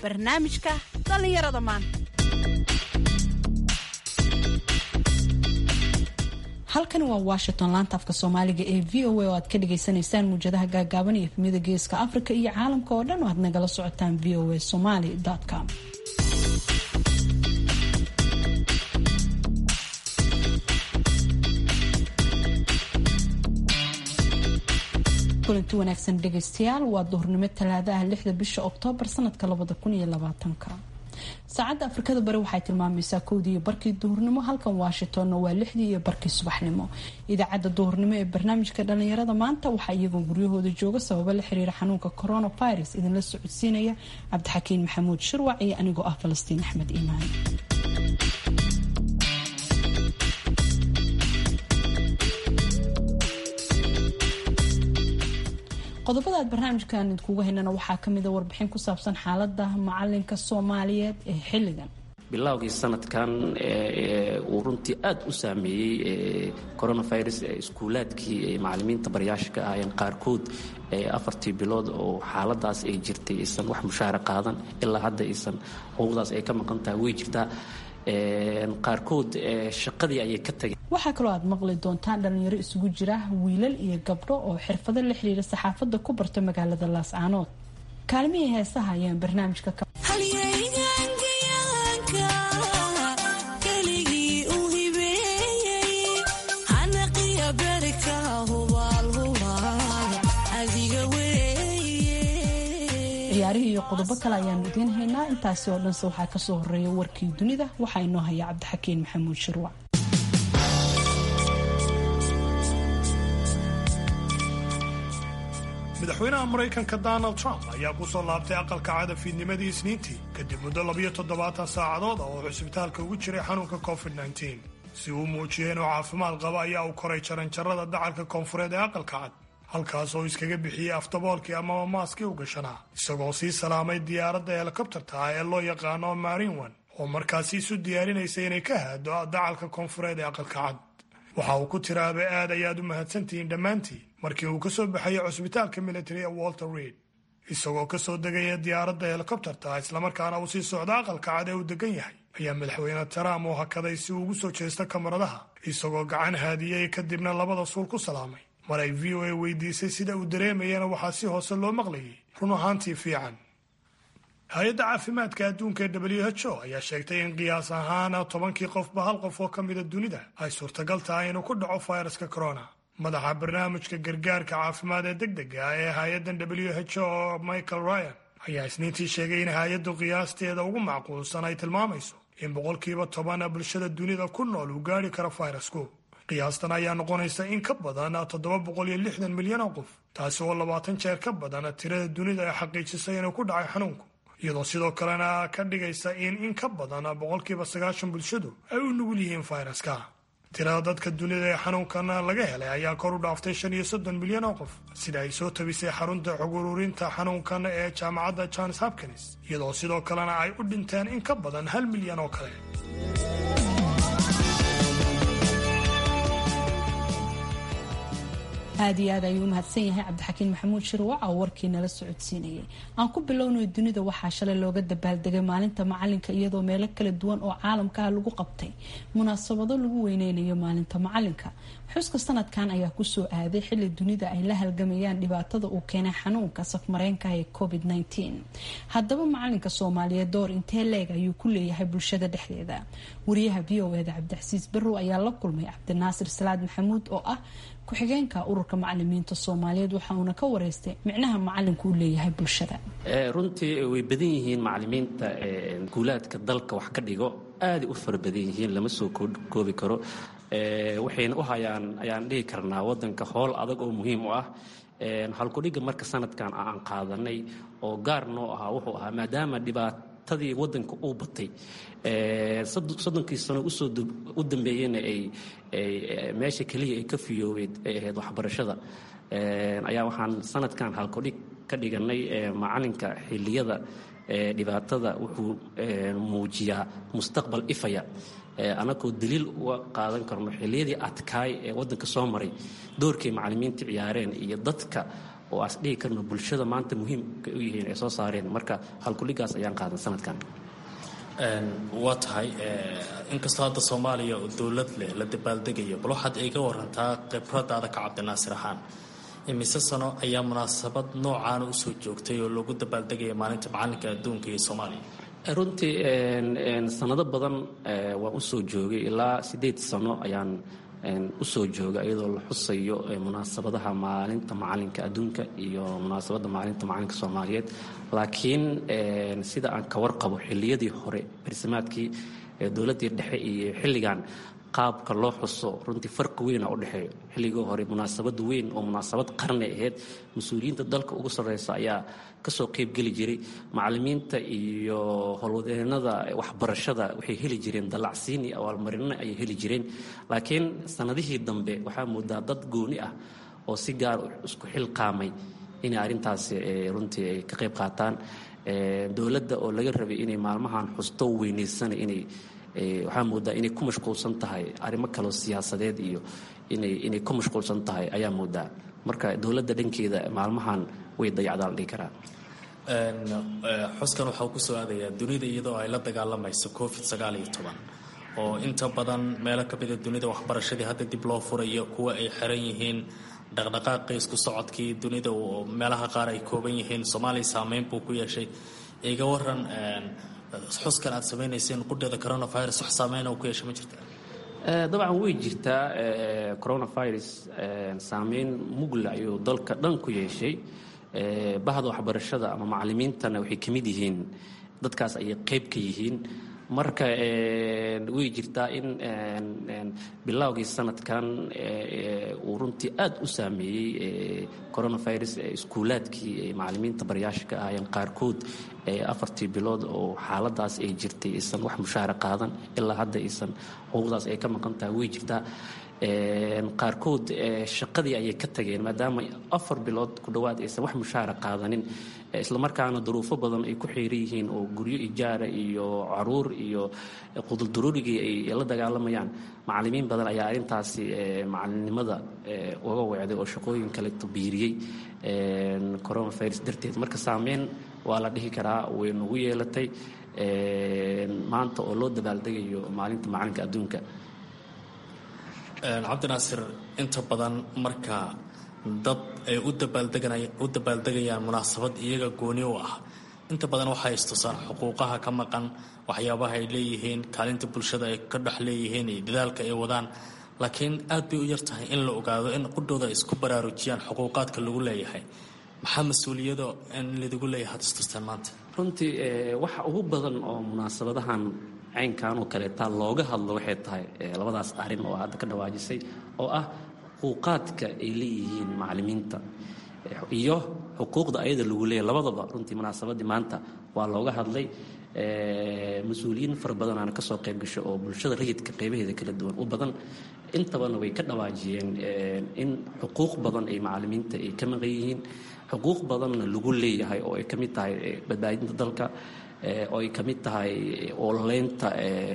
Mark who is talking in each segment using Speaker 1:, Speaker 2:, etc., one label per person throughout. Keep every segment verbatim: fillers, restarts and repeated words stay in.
Speaker 1: barnaamijka dhallinyarada maanta.
Speaker 2: halkani waa washington, laanta afka soomaaliga ee v o a oo aad ka dhagaysanaysaan muujadaha gaagaaban iyo efmiyada geeska afrika iyo caalamka oo dhan oo aad nagala socotaan v o a somali com. kulanti wanaagsan dhegaystayaal, waa duhurnimo talaadaha lixda bisha oktoobar sanadka labada kun iyo labaatanka. saacadda afrikada bari waxay tilmaamaysaa kowdii iyo barkii duhurnimo, halkan washingtonna waa lixdii iyo barkii subaxnimo. idaacadda duhurnimo ee barnaamijka dhallinyarada maanta waxaa iyagoo guryahooda jooga sababo la xiriira xanuunka coronavirus idinla socodsiinaya cabdixakiin maxamuud shirwac iyo anigoo ah falastiin axmed iimaan. qodobada aad barnaamijkan idinkuga haynana waxaa kamida warbixin ku saabsan xaalada macalinka soomaaliyeed ee xilligan.
Speaker 3: bilowgii sanadkan uu runtii aad u saameeyey coronavirus iskuulaadkii macalimiinta baryaasha ka ahayeen qaarkood afartii bilood oo xaaladaas ay jirtay aysan wax mushaara qaadan ilaa hadda aysan xuquuqdaas ay ka maqan tahay way jirtaa. qaarkood shaqadii ayay ka tageen.
Speaker 2: waxaa kaloo aad maqli doontaan dhalinyaro isugu jira wiilal iyo gabdho oo xirfado la xiriira saxaafadda ku barta magaalada laascaanood. kaalmihii heesaha ayaan barnaamijka ka ciyaarihii iyo qodobo kale ayaanu idiin haynaa. intaasi oo dhanse waxaa kasoo horeeya warkii dunida. waxaa inoo haya cabdixakiin maxamuud shirwac.
Speaker 4: madaxweynaha maraykanka donald trump ayaa ku soo laabtay aqalka cada fiidnimadii isniintii kadib muddo labiyo toddobaatan saacadood oo uu cisbitaalka ugu jiray xanuunka covid nneteen. si uu muujiyey inuu caafimaad qaba ayaa uu koray jaranjarada dacalka koonfureed ee aqalka cad, halkaas oo iskaga bixiyey aftaboolkii amaba maaskii u gashanaa, isagoo sii salaamay diyaaradda helikobtarta ah ee loo yaqaano marine one oo markaasi isu diyaarinaysay inay ka haado dacalka koonfureed ee aqalka cad. waxa uu ku tiraabay aad ayaad u mahadsantihiin dhammaantiin markii uu ka soo baxayay cusbitaalka military ee walter reid, isagoo ka soo degaya diyaaradda helikobtarta islamarkaana uu sii socda aqalka cad ee uu degan yahay, ayaa madaxweyne trump uu hakaday si uu ugu soo jeesta kamaradaha, isagoo gacan haadiyey kadibna labada suul ku salaamay. mar ay v o a weydiisay sida uu dareemayana waxaa si hoose loo maqlayay run ahaantii fiican. hay-adda caafimaadka adduunka ee w h o ayaa sheegtay in qiyaas ahaan tobankii qofba hal qof oo ka mida dunida ay suurtagal tahay inuu ku dhaco fayraska corona. madaxa barnaamijka gargaarka caafimaad ee deg dega ah ee hay-addan w h o michael ryan ayaa isniintii sheegay in hay-addu qiyaasteeda ugu macquulsan ay tilmaamayso in boqolkiiba toban bulshada dunida ku nool uu gaari karo fayrasku. qiyaastan ayaa noqonaysa in ka badan toddoba boqol iyo lixdan milyan oo qof, taasi oo labaatan jeer ka badan tirada dunida ay xaqiijisay inuu ku dhacay xanuunku, iyadoo sidoo kalena ka dhigaysa in in ka badan boqolkiiba sagaashan bulshadu ay u nugul yihiin fayraska. tirada dadka dunida ee xanuunkan laga helay ayaa kor u dhaaftay shan iyo soddon milyan oo qof, sida ay soo tabisay xarunta xog ururinta xanuunkan ee jaamacadda johns hopkins, iyadoo sidoo kalena ay u dhinteen in ka badan hal milyan oo kale.
Speaker 2: aad iyo aad ayuu u mahadsan yahay cabdixakiin maxamuud shirwac oo warkii nala socodsiinayay. aan ku bilownay dunida waxaa shalay looga dabaaldegay maalinta macalinka, iyadoo meelo kala duwan oo caalamka ah lagu qabtay munaasabado lagu weyneynayo maalinta macalinka. xuska sanadkan ayaa kusoo aaday xilli dunida ay la halgamayaan dhibaatada uu keenay xanuunka safmareenka ee covid nneteen. haddaba macalinka soomaaliyeed door intee leeg ayuu ku leeyahay bulshada dhexdeeda? wariyaha v o eda cabdixasiis barrow ayaa la kulmay cabdinaasir salaad maxamuud oo ah ku-xigeenka ururka macalimiinta soomaaliyeed, waxa uuna ka wareystay micnaha macalinku u leeyahay bulshada.
Speaker 3: runtii way badan yihiin macalimiinta guulaadka dalka wax ka dhigo, aaday u fara badan yihiin, lama soo koobi karo. waxayna u hayaan ayaan dhihi karnaa wadanka howl adag oo muhiim u ah. halkudhiga marka sanadkan aan qaadanay oo gaar noo ahaa wuxuu ahaa maadaama dhibaatadii wadanka uu batay soddonkii sano usoo u dambeeyeyna ay meesha keliya ay ka fiyoobeed ay ahayd waxbarashada, ayaa waxaan sanadkan halkudhig ka dhiganay macalinka xilliyada dhibaatada wuxuu muujiyaa mustaqbal ifaya. anagoo daliil uga qaadan karno xilliyadii adkaay ee wadanka soo maray doorkay macalimiinta ciyaareen iyo dadka oo as dhihi karno bulshada maanta muhiimka u yihiin ay soo saareen. marka halkuligaas ayaan qaadan sanadkan.
Speaker 5: waa tahay inkastoo hadda soomaaliya oo dowlad leh la dabaaldegayo, bal waxaad iga warantaa khibradaada ka cabdinaasir ahaan, imise sano ayaa munaasabad noocaana usoo joogtay oo loogu dabaaldegaya maalinta macalinka adduunka iyo soomaaliya?
Speaker 3: runtii sanado badan waan usoo joogay, ilaa sideed sano ayaan usoo jooga iyadoo la xusayo munaasabadaha maalinta macalinka adduunka iyo munaasabadda maalinta macalinka soomaaliyeed. laakiin sida aan ka warqabo xilliyadii hore barsimaadkii dowladdii dhexe iyo xilligan qaabka loo xuso runtii farqi weyn u dhexeeyo. xilligii hore munaasabad weyn oo munaasabad qarni ahayd, mas-uuliyiinta dalka ugu sarreysa ayaa kasoo qaybgeli jiray. macallimiinta iyo howlwadeenada waxbarashada waxay heli jireen dallacsiin iyo abaalmarino ayay heli jireen. laakiin sanadihii dambe waxaa moodaa dad gooni ah oo si gaar isku xilqaamay inay arrintaasi runtii ay ka qayb qaataan. dowladda oo laga rabay inay maalmahan xusto weynaysana inay waxaa moodaa inay ku mashquulsan tahay arrimo kaloo siyaasadeed iyo inay inay ku mashquulsan tahay ayaa moodaa. marka dowladda dhankeeda maalmahan way dayacdaa la dhihi karaa.
Speaker 5: xuskan waxaa ku soo aadayaa dunida iyadoo ay la dagaalamayso covid sagaal iyo toban oo inta badan meelo ka mida dunida waxbarashadii hadda dib loo furayo, kuwa ay xiran yihiin, dhaqdhaqaaqii isku socodkii dunida oo meelaha qaar ay kooban yihiin. soomaaliya saameyn buu ku yeeshay. iga waran xuskan aad samaynayseen qudheeda coronavirus wax saameyn oo ku yeeshay ma jirta?
Speaker 3: dabcan way jirtaa. coronavirus saameyn mugla ayuu dalka dhan ku yeeshay. bahda waxbarashada ama macallimiintana waxay ka mid yihiin dadkaas ayay qayb ka yihiin. marka way jirtaa in bilowgii sanadkan uu runtii aad u saameeyey coronavirus iskuulaadkii macallimiinta baryaasha ka ahaayeen qaarkood afartii bilood oo xaaladaas ay jirtay aysan wax mushaara qaadan, ilaa hadda aysan xuquuqdaas ay ka maqan tahay. way jirtaa qaarkood shaqadii ayay ka tageen maadaama afar bilood ku dhowaad aysan wax mushaara qaadanin, islamarkaana duruufo badan ay ku xeeran yihiin oo guryo ijaara iyo caruur iyo qudulduruurigii ay la dagaalamayaan. macallimiin badan ayaa arrintaasi macalinimada uga weecday oo shaqooyin kale tabiiriyey coronavirus darteed. marka saameyn waa la dhihi karaa way nagu yeelatay maanta oo loo dabaaldegayo maalinta macalinka adduunka.
Speaker 5: cabdinaasir, inta badan marka dad ay u dabaaldegayaan munaasabad iyaga gooni u ah, inta badan waxay istusaan xuquuqaha ka maqan, waxyaabaha ay leeyihiin, kaalinta bulshada ay ka dhex leeyihiin iyo dadaalka ay wadaan. laakiin aad bay u yar tahay in la ogaado in qudhooda ay isku baraarujiyaan xuquuqaadka lagu leeyahay. maxaa mas-uuliyado in ladigu leeyahay had istustaan maanta?
Speaker 3: runtii waxa ugu badan oo munaasabadahan caynkan oo kaleetaa looga hadlo waxay tahay labadaas arrin oo hadda ka dhawaajisay, oo ah xuquuqaadka ay leeyihiin macallimiinta iyo xuquuqda ayada lagu leeyahay. labadaba runtii munaasabadii maanta waa looga hadlay. mas-uuliyiin fara badanaana kasoo qayb gasho oo bulshada rayidka qaybaheeda kala duwan u badan. intabana way ka dhawaajiyeen in xuquuq badan ay macallimiinta ay ka maqan yihiin, xuquuq badanna lagu leeyahay oo ay ka mid tahay badbaadinta dalka, oo ay ka mid tahay ololeynta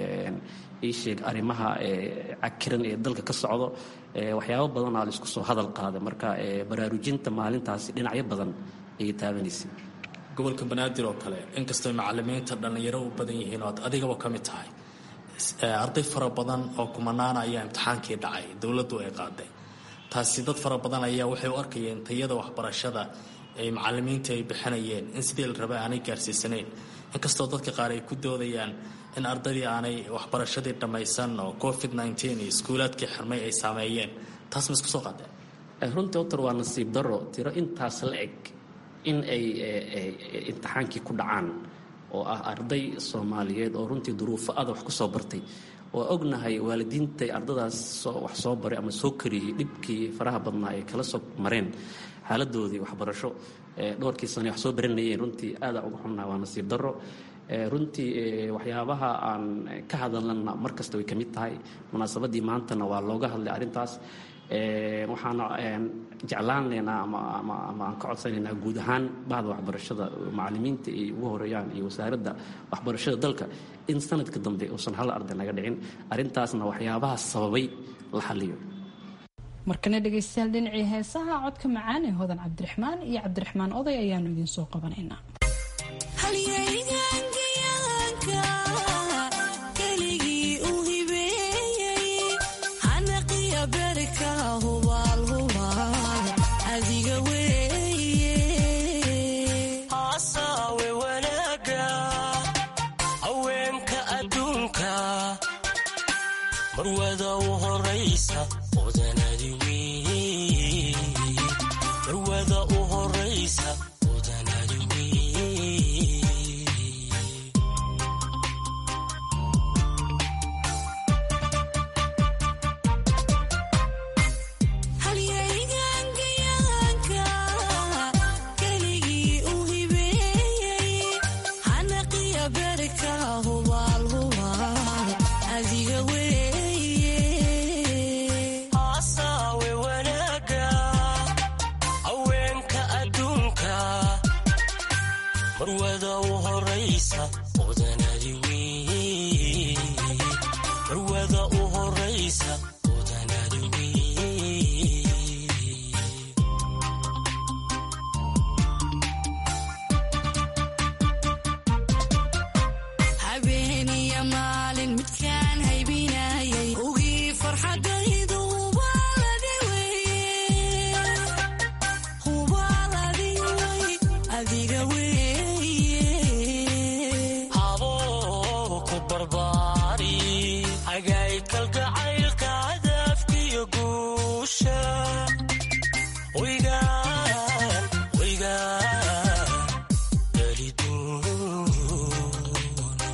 Speaker 3: isheeg arrimaha cakiran ee dalka ka socdo. waxyaabo badanaa la isku soo hadal qaada. marka baraarujinta maalintaasi dhinacyo badan ayay taabanaysay.
Speaker 5: gobolka banaadir oo kale, inkastoo macallimiinta dhallinyaro u badan yihiin oo ad adigaba ka mid tahay, arday fara badan oo kumanaana ayaa imtixaankii dhacay dowladdu ay qaaday. taasi dad fara badan ayaa waxay u arkayeen tayada waxbarashada ay macallimiinta ay bixinayeen in sidii la rabay aanay gaarsiisanayn, inkastoo dadka qaar ay ku doodayaan in ardaydii aanay waxbarashadii dhammaysan oo covid nineteen iyo iskuulaadkii xirmay ay saameeyeen. taas ma isku soo qaadeen?
Speaker 3: runtii otor waa nasiib darro tiro intaas la eg in ay imtixaankii ku dhacaan, oo ah arday soomaaliyeed oo runtii duruufo adag wax ku soo bartay, oo ognahay waalidiintay ardadaas wax soo baray ama soo kariyey dhibkii faraha badnaa ay kala soo mareen xaaladoodii waxbarasho dhowrkii sane wax soo baranayeen. runtii aada uga xunnaha, waa nasiib darro. runtii waxyaabaha aan ka hadalnana mar kasta way ka mid tahay. munaasabadii maantana waa looga hadlay arrintaas. waxaana jeclaan laynaa ama aan ka codsanaynaa guud ahaan bahda waxbarashada macallimiinta ay ugu horeeyaan iyo wasaaradda waxbarashada dalka in sanadka dambe uusan hal arday naga dhicin. arrintaasna waxyaabaha sababay la xaliyo.
Speaker 2: markana dhegaystayaal dhinacii heesaha codka macaan ee hodan cabdiraxmaan iyo cabdiraxmaan oday ayaanu idiin soo qabanaynaa.
Speaker 6: marwada u horeysa odanadi wey marwada u horeysa odanadi wey
Speaker 7: halyaygangayanka keligii u hibeeyey hanaqiya berka hubaal hubaal adiga wey marwada u horeysa odanadi wey marwada u horeysa odanadi wey habeeniya maalin midkaan haybinayay ugii farxadaydu hubaaladi weye hubaaladi wey adiga wey kalgacaylka hadafkiyo guusha waygaan waygaan daliduuna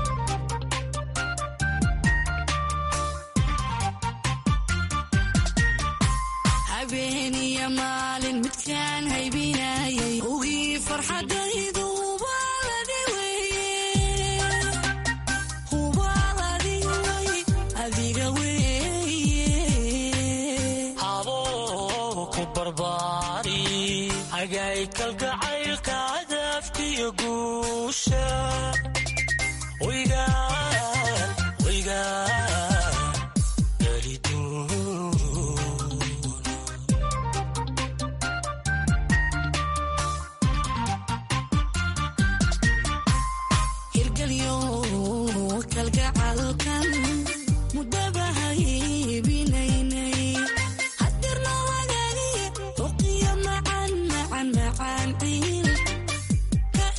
Speaker 7: habeeniya maalin midkaan haybinayay ugii farxadaydu hubaaladi weye hubaaladi wey adiga hagay kalgacaylka hadafkiyo guusha waygaan waygaan daliduuna hirgelyo kalgacalkan mudaba haybinaynay hadirna wadaagay uqiya macan macan macan ciil ka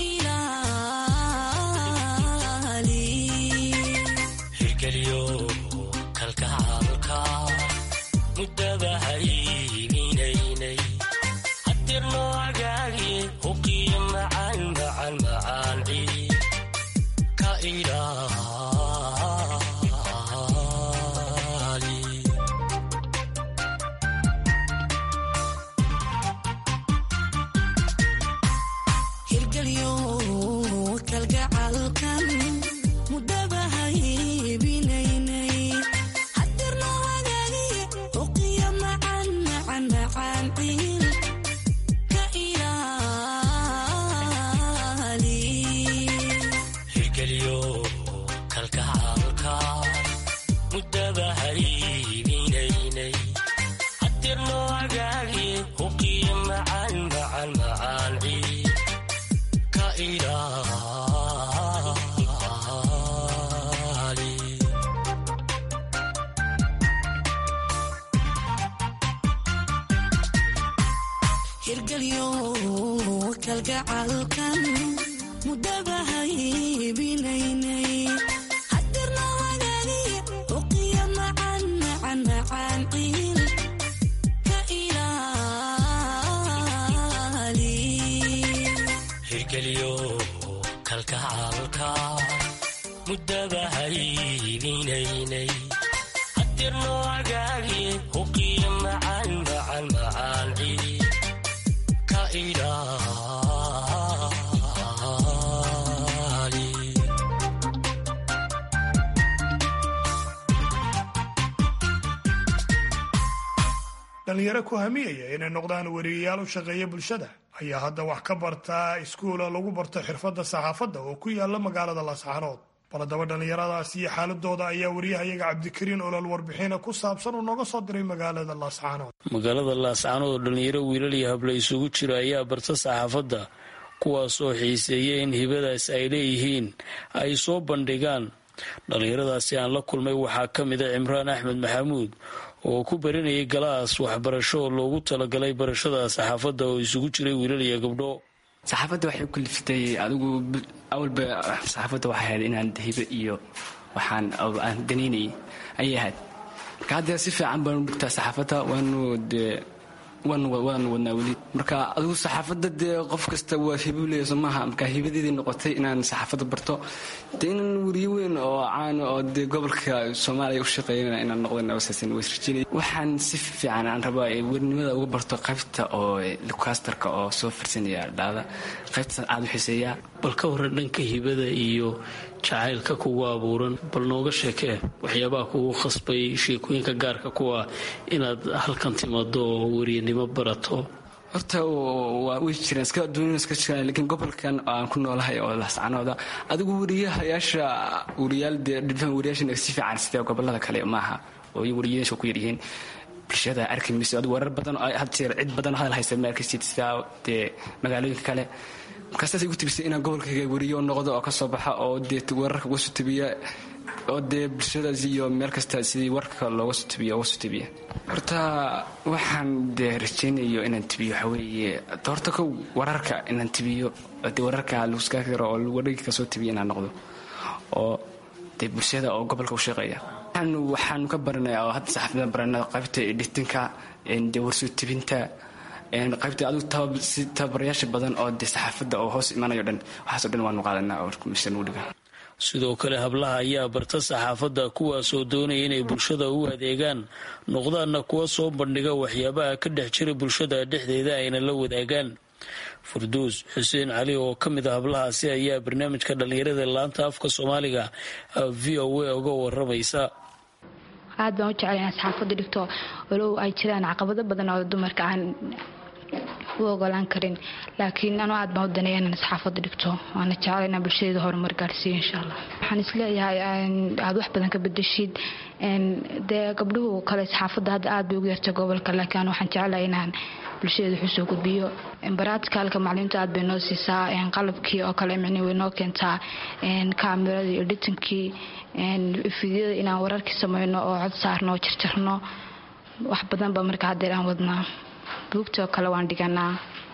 Speaker 7: ilaali
Speaker 6: hirgelyo kalgacalka mudaba haybinaynay hadirna wadaagay uqiya macan macan macan ciil ka ilaali
Speaker 7: hirgelyo kalgacalkan mudaba haybinaynay hadirna wadaagay uqiya macan macan macan ciil ka ilaali
Speaker 6: hirgelyo kalgacalka mudaba haybinaynay hadirna wadaagay uqiya macan macan macan ciil ka ilaali
Speaker 7: hirgelyo kalgacalkan mudaba haybinaynay hadirna wadaagay uqiya macan macan macan ciil ka ilaali
Speaker 6: hirgelyo kalgacalka mudaba haybinaynay hadirna wadaagay uqiya macan macan macan ciil ka ilaali
Speaker 4: dhalinyaro ku hamiyaya inay noqdaan weriyayaal u shaqeeya bulshada ayaa hadda wax ka barta iskuula lagu barto xirfadda saxaafadda oo ku yaala magaalada Laascaanood. baladaba dhallinyaradaasi iyo xaaladooda ayaa wariyahayaga cabdikariin olol warbixina ku saabsan uu nooga soo diray magaalada laascaanood.
Speaker 8: magaalada laascaanood oo dhallinyaro wiilal iyo habla isugu jira ayaa barta saxaafadda, kuwaasoo xiiseeya in hibadaas ay leeyihiin ay soo bandhigaan. dhallinyaradaasi aan la kulmay waxaa ka mid a cimraan axmed maxamuud oo ku barinayay galaas waxbarasho oo loogu talagalay barashada saxaafadda oo isugu jiray wiilal iyo gabdho.
Speaker 9: saxaafadda waxay ku liftay adigu awalba saxaafadda waxay ahayd inaan hibe iyo waxaan aan danaynayay ayay ahayd. marka hadda si fiican baanu dhigtaa saxaafadda, waanu dee waanu wadnaa weli. marka adigu saxaafadda dee qof kasta waa hibo leeyahay soomaaha. marka hibadeedii noqotay inaan saxaafadda barto, dee inaan weriye weyn oo caan oo dee gobolka soomaaliya u shaqeeyana inaan noqdana wasaasan wasrajinay. waxaan si fiican aan rabaa wernimada uga barto qaybta oo lukaastarka oo soo farsanaya dhaada, qaybta aad u xiiseeyaa.
Speaker 8: bal ka waran dhanka hibada iyo jacaylka kugu abuuran, bal nooga sheekee waxyaabaha kugu khasbay sheekooyinka gaarka kuwa inaad halkan timaado oo weriyanimo barato.
Speaker 9: horta waa way jiraan iska adduunyada iska jiraan, laakiin gobolkan aan ku noolahay oo laascaanooda adigu weriyahayaasha weriyaal dee dhibaan weriyaashan si fiican sida gobolada kale maaha oo weriyaasha ku yaryihiin. bulshada arki mayso adigu warar badan oo had jeer cid badan hadal haysta ma arkaysid sida dee magaalooyinka kale. markaasaas igu tibisay inaan gobolkayga weriyo noqdo oo ka soo baxa oo dee wararka uga soo tabiya oo dee bulshadaas iyo meel kasta sidii warka looga soo tabiya uga soo tabiya. horta waxaan dee rajaynayo inaan tabiyo waxaa weeye horta kow wararka inaan tabiyo dee wararka laguska karo oo wararkii ka soo tabiya inaan noqdo oo dee bulshada oo gobolka u shaqeeya. waxaanu ka baranayaa oo hadda saxaafada baranaa qaybta editinka, dee warsoo tabinta, qaybta adigu tababarayaasha badan oo dee saxaafadda oo hoos imanayo dhan waxaasoo dhan waanu qaadanaa oo mise nugu dhiga.
Speaker 8: sidoo kale hablaha ayaa barta saxaafadda, kuwaasoo doonaya inay bulshada u adeegaan, noqdaanna kuwa soo bandhiga waxyaabaha ka dhex jira bulshada dhexdeeda ayna la wadaagaan. farduus xuseen cali oo ka mid a hablahaasi ayaa barnaamijka dhallinyarada laanta afka soomaaliga v o a uga waramaysa.
Speaker 10: aad baan u jeclay inaan saxaafadda dhigto walow ay jiraan caqabado badan oo dumarka aan u ogolaan karin, laakiin anuu aad baan u daneeya inaan saxaafadda dhigto, waana jeclay inaan bulshadeeda horumar gaarsiiyo insha allah. waxaan isleeyahay aad wax badan ka bedeshid dee gabdhuhu kale saxaafadda hadda aad bay ugu yartay gobolka, laakiin anu waxaan jeclahay inaan bulshadeeda wuxuu soo gudbiyo. baraatikaalka macliminta aad bay noo siisaa, qalabkii oo kale micni way noo keentaa, kaamirada iyo editinkii, fidyada inaan wararkii sameyno oo cod saarno oo jarjarno, wax badan ba marka haddeer aan wadnaa. buugta oo kale waan dhiganaa,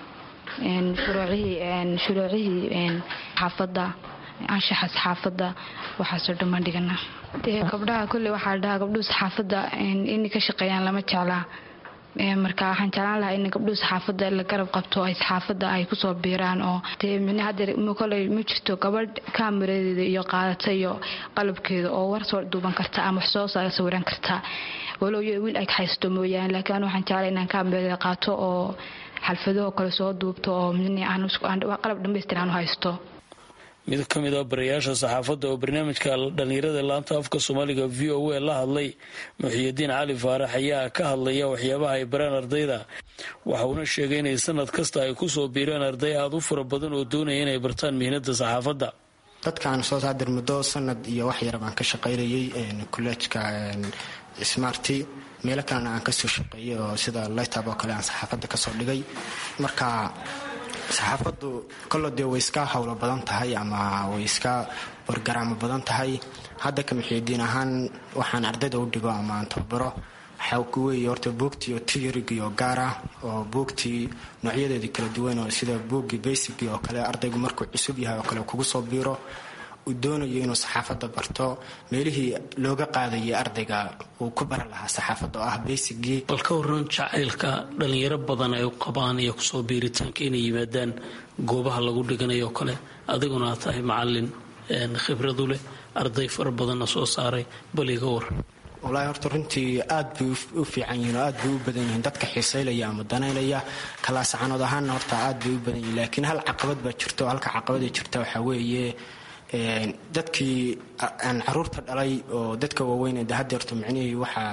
Speaker 10: shuruucihii xaafadda, anshaxa saxaafadda, waxaasoo dhan baan dhiganaa. dee gabdhaha kolley waxaa la dhahaa gabdhuhu saxaafadda inay ka shaqeeyaan lama jeclaa. marka waxaan jeclaan lahaa in gabdhuhu saxaafadda la garab qabto, ay saxaafadda ay kusoo biiraan oo dee micne haddeer koley ma jirto gabadh kaamiradeeda iyo qaadata iyo qalabkeeda oo war soo duuban karta ama wax soo sawiran karta, walow iyo wiil ay haysto mooyaane. laakiin anu waxaan jeclay inaan kaamiradeeda qaato oo xalfadahoo kale soo duubto oo micne aan qalab dhammaystir aan u haysto.
Speaker 8: mid ka mid a barayaasha saxaafadda oo barnaamijka dhallinyarada laanta afka soomaaliga v o a la hadlay, muxiyidiin cali faarax ayaa ka hadlaya waxyaabaha ay baraan ardayda. waxa uuna sheegay inay sanad kasta ay kusoo biiraan arday aada u fara badan oo doonaya inay bartaan mihnada saxaafadda.
Speaker 11: dadkaan soo saadir muddo sanad iyo wax yar baan ka shaqaynayay kolleejka smarty, meelo kalena aan kasoo shaqeeyay oo sida lightab oo kale aan saxaafadda kasoo dhigay. marka saxaafaddu kollo dee way iska howlo badan tahay ama way iska borgaraamo badan tahay. hadda ka muxiidiin ahaan waxaan ardayda u dhigo ama aan tababaro waxaa ku weeye horta buugtii oo tiyarigi oo gaara oo buugtii noocyadeedii kala duwan oo sida buuggii basicgii oo kale ardaygu markuu cusub yahay oo kale kugu soo biiro uu doonayo inuu saxaafadda barto, meelihii looga qaadayay ardayga uu ku baran lahaa saxaafadda oo ah basicgii.
Speaker 8: bal ka waran jacaylka dhallinyaro badan ay u qabaan iyo kusoo biiritaanka inay yimaadaan goobaha lagu dhiganayo oo kale, adiguna aad tahay macalin khibradu leh, arday fara badanna soo saaray, bal iga waran.
Speaker 11: wallaahi horta runtii aad bay u fiican yihiin oo aad bay u badan yihiin dadka xiisaylaya ama danaynaya kalaasacanood ahaanna horta aad bay u badan yihiin. laakiin hal caqabad baa jirto, halka caqabada jirta waxaa weeye dadkii aan caruurta dhalay oo dadka waaweyn haddeerto micnihii waxaa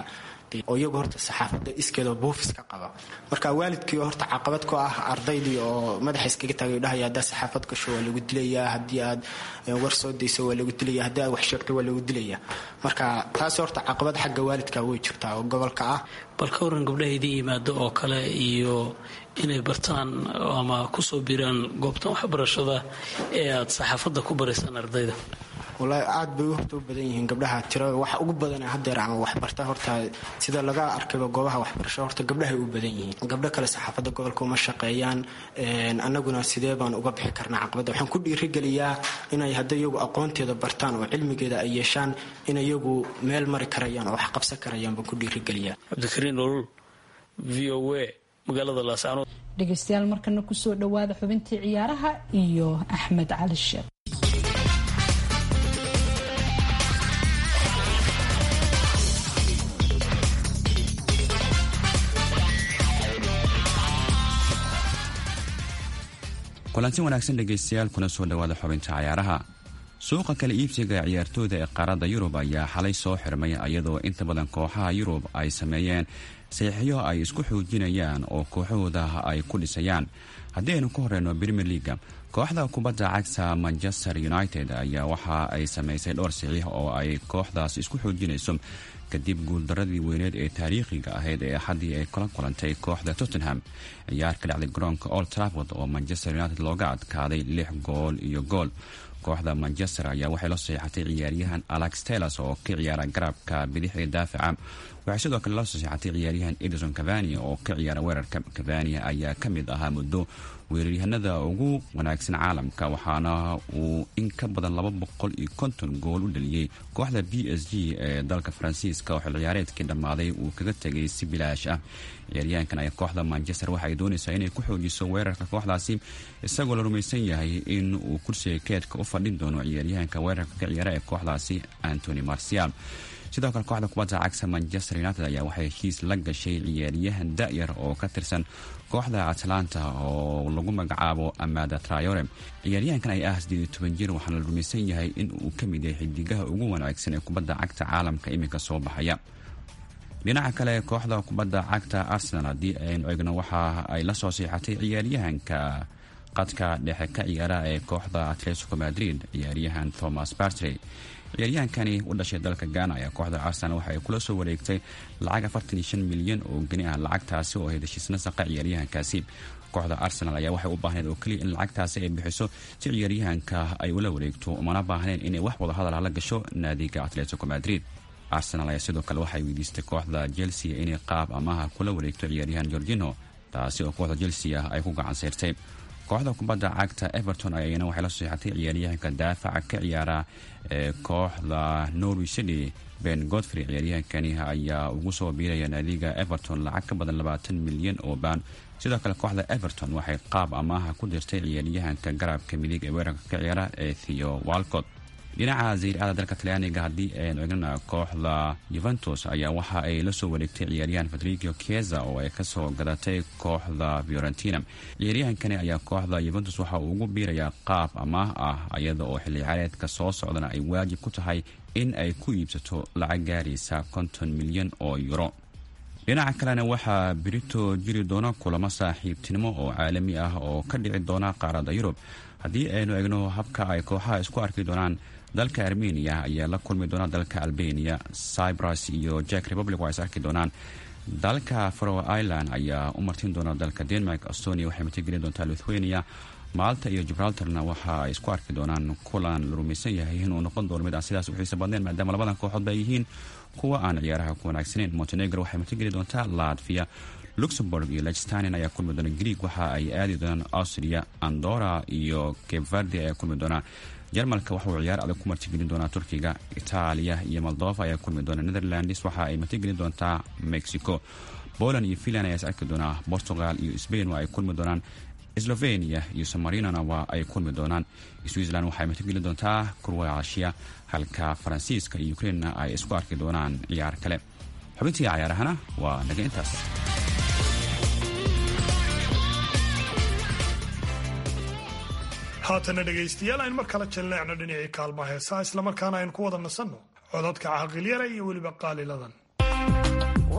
Speaker 11: saxaafadii oo iyagu horta saxaafadda iskeeda buufis ka qaba marka waalidkii horta caqabad ku ah ardaydii oo madaxa iskaga taagay dhahaya haddaa saxaafad gasho waa lagu dilayaa haddii aad war soo dayso waa lagu dilayaa haddii aad wax sheegto waa lagu dilayaa marka taas horta caqabad xagga waalidka way jirtaa oo gobolka ah
Speaker 8: bal ka waran gabdhaha idin yimaado oo kale iyo inay bartaan ama kusoo biraan goobtan waxbarashada ee aad saxaafadda ku baraysaan ardayda
Speaker 11: wallaahi aad bay horta u badan yihiin gabdhaha tiro waxa ugu badan haddeer ama waxbarta horta sida laga arkayba goobaha waxbarasho horta gabdhahay u badan yihiin gabdho kale saxaafadda gobolka uma shaqeeyaan annaguna sidee baan uga bixi karnaa caqabadda waxaan ku dhiirigeliyaa inay hadday iyagu aqoonteeda bartaan oo cilmigeeda ay yeeshaan in iyagu meel mari karayaan oo wax qabsan karayaan baan ku dhiirigeliyaa
Speaker 8: cabdikariin olol v o a magaalada laascaanood
Speaker 2: dhegaystayaal markana kusoo dhawaada xubintii ciyaaraha iyo axmed cali sheekh
Speaker 12: kulanti wanaagsan dhegaystayaal kuna soo dhawaada xubinta cayaaraha suuqa kala iibsiga ciyaartooyda ee qaaradda yurub ayaa xalay soo xirmay iyadoo inta badan kooxaha yurub ay sameeyeen saxiixyo ay isku xoojinayaan oo kooxahooda ay ku dhisayaan haddii aynu ka horeyno premier leaga kooxda kubadda cagta manchester united ayaa waxa ay samaysay dhowr saxiix oo ay kooxdaas isku xoojinayso kadib guuldaradii weyneed ee taariikhiga ahayd ee axaddii ay kula kulantay kooxda tottenham ciyaar ka dhacday garoonka old trafford oo manchester united looga adkaaday lix gool iyo gool kooxda manchester ayaa waxay la saxiixatay ciyaaryahan alex tellers oo ka ciyaara garabka bidix ee daafaca waxay sidoo kale la saxiixatay ciyaaryahan edison cavani oo ka ciyaara weerarka cavani ayaa ka mid ahaa muddo weeraryahanada ugu wanaagsan caalamka waxaana uu in ka badan laba boqol iyo konton gool u dhaliyey kooxda b s g ee dalka faransiiska oo xil ciyaareedkii dhammaaday uu kaga tegay si bilaash ah ciyaaryahankan ayaa kooxda manchester waxay doonaysaa inay ku xoojiso weerarka kooxdaasi isagoo la rumaysan yahay in uu kursiga keedka u fadhin doono ciyaaryahanka weerarka ka ciyaara ee kooxdaasi antony marcial sidoo kale kooxda kubadda cagta manchester united ayaa waxay heshiis la gashay ciyaaryahan da'yar oo ka tirsan kooxda atlanta oo lagu magacaabo amada trayore ciyaaryahankan ay ah siddeed iyo toban jir waxaana la rumaysan yahay in uu ka mid yahay xidigaha ugu wanaagsan ee kubadda cagta caalamka iminka soo baxaya dhinaca kale kooxda kubadda cagta arsenal haddii aynu eegno waxa ay la soo siixatay ciyaaryahanka qadka dhexe ka ciyaara ee kooxda atletico madrid ciyaaryahan thomas bartrey ciyaaryahankani u dhashay dalka Ghana ayaa kooxda Arsenal waxa ay kula soo wareegtay lacag afartan iyo shan milyan oo gani ah lacagtaasi oo ay heshiisna saqa ciyaaryahankaasi kooxda Arsenal ayaa waxay u baahneed oo kaliya in lacagtaasi ay bixiso si ciyaaryahanka ay ula wareegto umana baahneen inay wax wada hadal la gasho naadiga Atletico Madrid Arsenal ayaa sidoo kale waxay weydiistay kooxda Chelsea inay qaab amaha kula wareegto ciyaaryahan Jorginho taasi oo kooxda Chelsea ah ay ku gacan sayrtay kooxda kubadda cagta Everton ayayna waxay la saxiixatay ciyaaryahanka daafaca ka ciyaara ee kooxda Norwich City Ben Godfrey ciyaaryahankani ayaa ugu soo biiraya naadiga Everton lacag ka badan labaatan milyan oo baan sidoo kale kooxda Everton waxay qaab amaha ku dirtay ciyaaryahanka garabka midig ee weerarka ka ciyaara ee Theo Walcott dhinaca Serie-A dalka Talyaaniga haddii aynu eegna kooxda Juventus ayaa waxa ay la soo wareegtay ciyaaryahan Federico Chiesa oo ay ka soo gadatay kooxda Fiorentina ciyaaryahankani ayaa kooxda Juventus waxa uu ugu biirayaa qaab amaah ah iyada oo xilli ciyaareedka soo socdana ay waajib ku tahay in ay ku iibsato lacag gaaraysa konton milyan oo euro dhinaca kalena waxaa berito jiri doona kulamo saaxiibtinimo oo caalami ah oo ka dhici doona qaaradda Yurub haddii aynu eegno habka ay kooxaha isku arki doonaan dalka Armenia ayaa la kulmi doona dalka Albania Cyprus iyo Czech Republic waa is arki doonaan dalka Faroe Island ayaa u martin doona dalka Denmark Estonia waxay matagelin doontaa Lithuania Malta iyo Gibraltarna waxa ay isku arki doonaan kulan la rumaysan yahay inuu noqon doono mid aan sidaas u xiiso badnayn maadaama labadan kooxood ay yihiin kuwa aan ciyaaraha ku wanaagsaneyn Montenegro waxay matageli doontaa Latvia Luxembourg iyo Liechtenstein ayaa kulmi doona Greek waxa ay aadi doonaan Austria Andorra iyo Cape Verde ayaa kulmi doona Jarmalka waxa uu ciyaar adag ku martigelin doonaa Turkiga Itaaliya iyo Moldova ayaa kulmi doona Netherlands waxa ay martigelin doontaa Mexico Poland iyo Finland ayaa is arki doonaa Portugal iyo Spain waa ay kulmi doonaan Slovenia iyo San Marino waa ay kulmi doonaan Switzerland waxay martigelin doontaa Croatia halka Faransiiska iyo Ukraine ay isku arki doonaan ciyaar kale xubintii ciyaarahana waa naga intaas
Speaker 4: haatana dhegaystayaal aynu mar kale jalleecno dhinacii kaalma heesaa islamarkaana aynu ku wada nasanno codadka caqilyara iyo weliba qaaliladan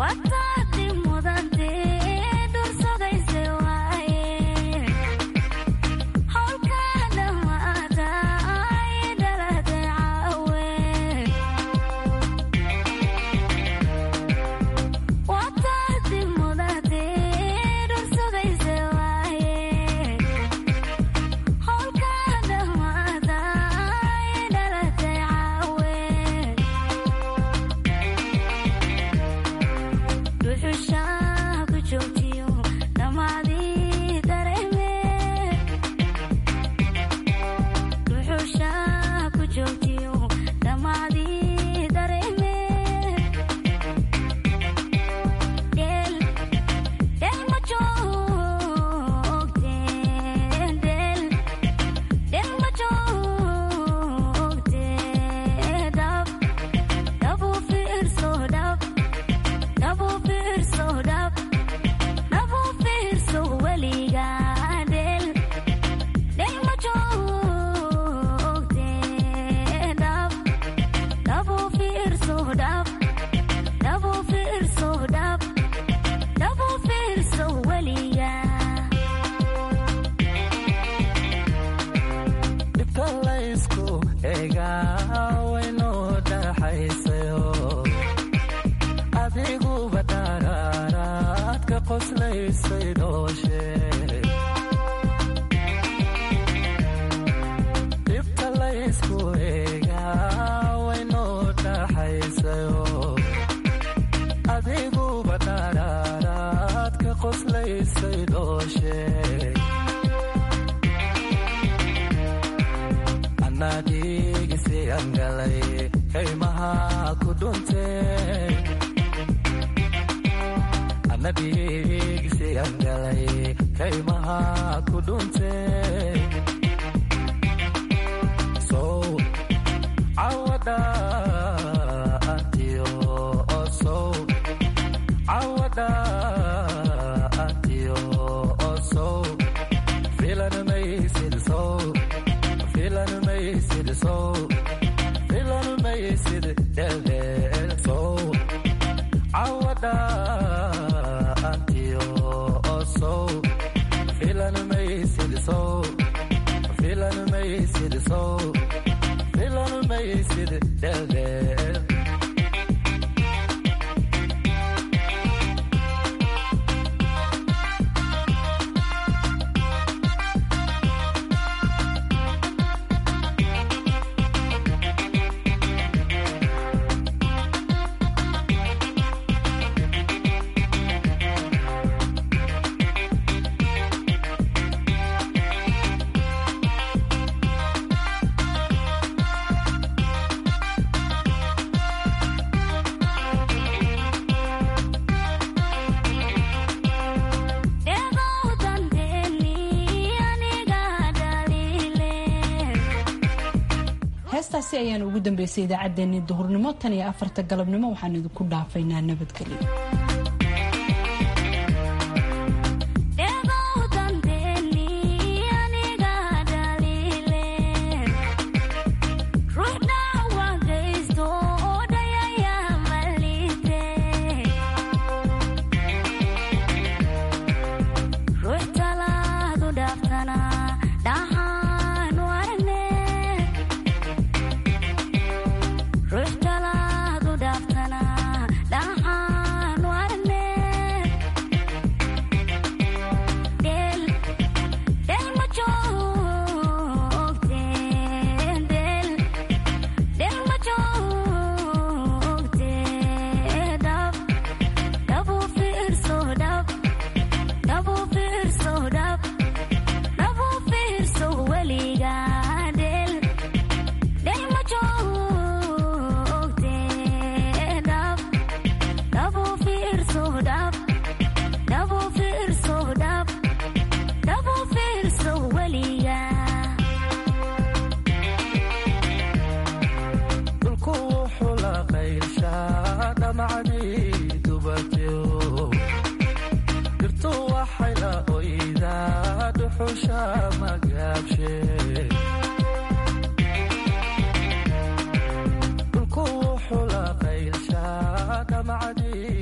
Speaker 2: heestaasi ayaan ugu dambeysay idaacaddeenii duhurnimo tan iyo afarta galabnimo waxaan idinku dhaafaynaa nabadgelyo.
Speaker 13: dhulku wuxuu la qaylshaa dhamacdii